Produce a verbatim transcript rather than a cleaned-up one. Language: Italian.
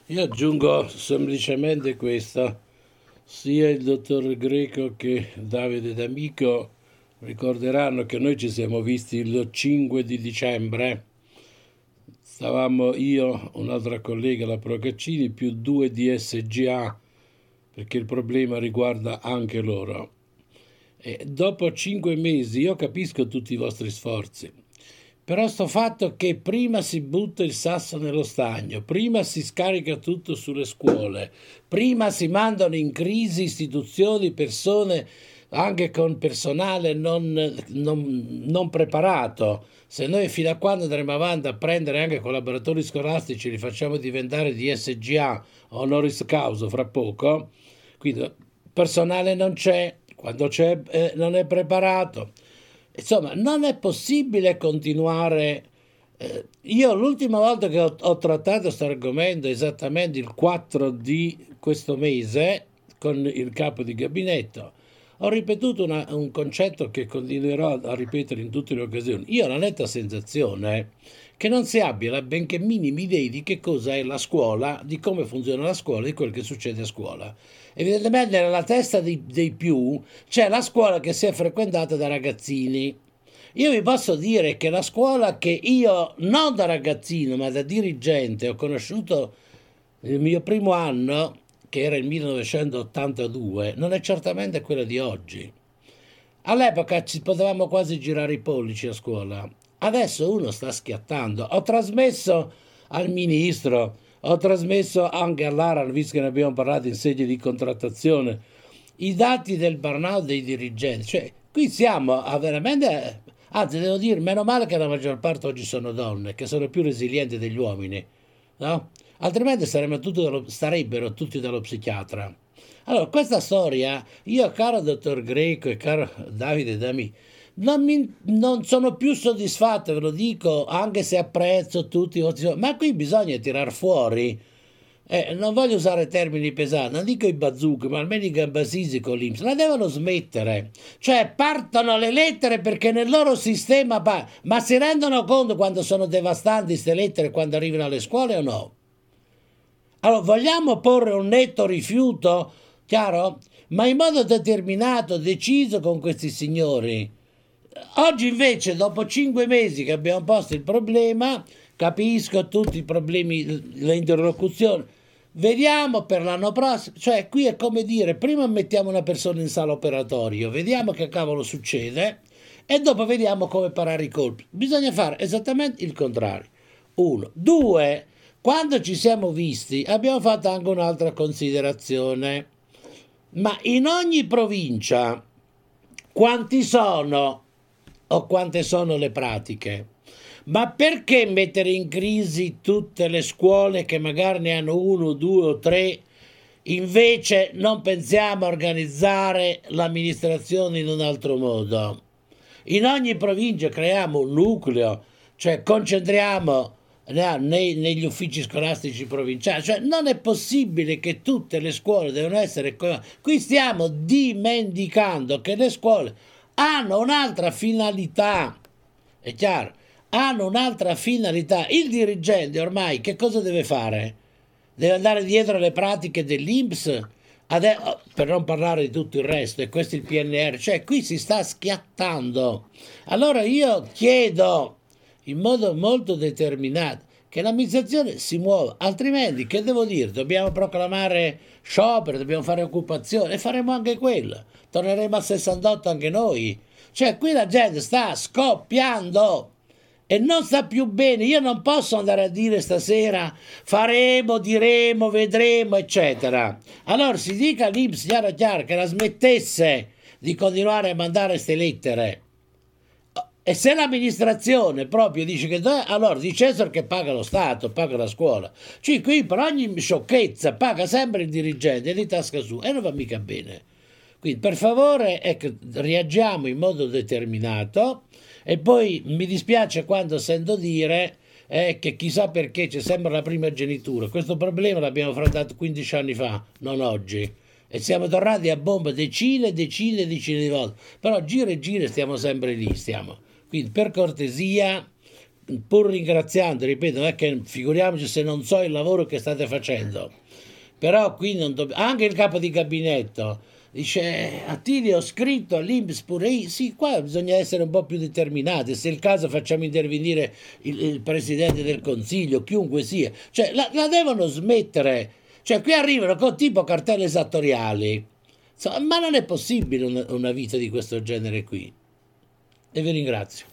Io aggiungo semplicemente questo, sia il dottor Greco che Davide D'Amico ricorderanno che noi ci siamo visti il cinque di dicembre, stavamo io, un'altra collega, la Procaccini, più due di S G A, perché il problema riguarda anche loro. E dopo cinque mesi io capisco tutti i vostri sforzi, però sto fatto che prima si butta il sasso nello stagno, prima si scarica tutto sulle scuole, prima si mandano in crisi istituzioni, persone, anche con personale non, non, non preparato. Se noi fino a quando andremo avanti a prendere anche collaboratori scolastici, li facciamo diventare di S G A honoris causa fra poco, quindi personale non c'è, quando c'è eh, non è preparato. Insomma, non è possibile continuare. Eh, io l'ultima volta che ho, ho trattato questo argomento, esattamente il quattro di questo mese, con il capo di gabinetto, ho ripetuto una, un concetto che continuerò a ripetere in tutte le occasioni. Io ho la netta sensazione che non si abbia la benché minima idea di che cosa è la scuola, di come funziona la scuola, di quel che succede a scuola. Evidentemente nella testa dei, dei più c'è la scuola che si è frequentata da ragazzini. Io vi posso dire che la scuola che io, non da ragazzino, ma da dirigente, ho conosciuto il mio primo anno, che era il millenovecentottantadue, non è certamente quella di oggi. All'epoca ci potevamo quasi girare i pollici a scuola. Adesso uno sta schiattando. Ho trasmesso al ministro, ho trasmesso anche all'ARAN, visto che ne abbiamo parlato in sede di contrattazione, i dati del burnout dei dirigenti. Cioè, qui siamo a veramente... Anzi, devo dire, meno male che la maggior parte oggi sono donne, che sono più resilienti degli uomini, no? Altrimenti tutti dallo, starebbero tutti dallo psichiatra. Allora, questa storia, io, caro dottor Greco e caro Davide D'Ami, non, mi, non sono più soddisfatto, ve lo dico, anche se apprezzo tutti i vostri... Ma qui bisogna tirar fuori, eh, non voglio usare termini pesanti, non dico i bazooka, ma almeno i gambasisi con l'I N P S, la devono smettere. Cioè, partono le lettere perché nel loro sistema... Pa- ma si rendono conto quando sono devastanti queste lettere quando arrivano alle scuole o no? Allora, vogliamo porre un netto rifiuto, chiaro? Ma in modo determinato, deciso con questi signori. Oggi invece, dopo cinque mesi che abbiamo posto il problema, capisco tutti i problemi, le interlocuzioni, vediamo per l'anno prossimo, cioè qui è come dire, prima mettiamo una persona in sala operatorio, vediamo che cavolo succede e dopo vediamo come parare i colpi. Bisogna fare esattamente il contrario. Uno. Due. Quando ci siamo visti abbiamo fatto anche un'altra considerazione, ma in ogni provincia quanti sono o quante sono le pratiche? Ma perché mettere in crisi tutte le scuole che magari ne hanno uno, due o tre, invece non pensiamo a organizzare l'amministrazione in un altro modo? In ogni provincia creiamo un nucleo, cioè concentriamo Nei, negli uffici scolastici provinciali, cioè non è possibile che tutte le scuole devono essere... Qui stiamo dimenticando che le scuole hanno un'altra finalità, è chiaro, hanno un'altra finalità. Il dirigente ormai che cosa deve fare? Deve andare dietro alle pratiche dell'I N P S, Adesso, per non parlare di tutto il resto, e questo è il P N R, cioè qui si sta schiattando. Allora io chiedo in modo molto determinato che l'amministrazione si muova, altrimenti che devo dire? Dobbiamo proclamare sciopero, dobbiamo fare occupazione e faremo anche quello, torneremo a sessantotto anche noi. Cioè qui la gente sta scoppiando e non sta più bene. Io non posso andare a dire stasera faremo, diremo, vedremo, eccetera. Allora si dica all'I N P S chiaro chiaro che la smettesse di continuare a mandare queste lettere. E se l'amministrazione proprio dice che allora dicessero che paga lo Stato, paga la scuola, cioè qui per ogni sciocchezza paga sempre il dirigente di tasca sua e non va mica bene. Quindi per favore ecco, reagiamo in modo determinato. E poi mi dispiace quando sento dire eh, che chissà perché c'è sempre la prima genitura. Questo problema l'abbiamo affrontato quindici anni fa, non oggi. E siamo tornati a bomba decine e decine e decine di volte. Però gira e gira stiamo sempre lì, stiamo. Quindi per cortesia pur ringraziando, ripeto, non è che figuriamoci se non so il lavoro che state facendo, però qui non dobbiamo, anche il capo di gabinetto dice Attilio, ho scritto all'I N P S pure io, sì, qua bisogna essere un po' più determinati, se è il caso facciamo intervenire il, il Presidente del Consiglio, chiunque sia, cioè la, la devono smettere, cioè qui arrivano con tipo cartelle esattoriali, insomma, ma non è possibile una, una vita di questo genere qui, e vi ringrazio.